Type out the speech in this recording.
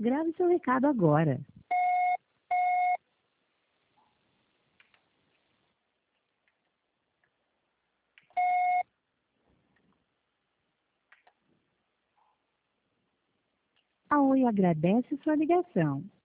Grave seu recado agora. A Oi agradece sua ligação.